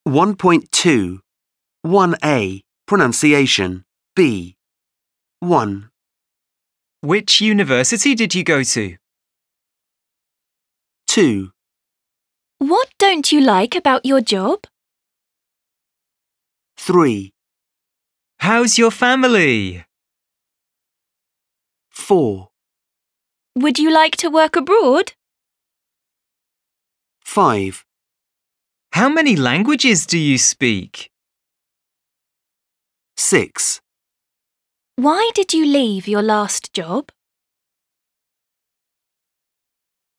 1.2 1A Pronunciation B 1. Which university did you go to? 2. What don't you like about your job? 3. How's your family? 4. Would you like to work abroad? 5. How many languages do you speak? 6. Why did you leave your last job?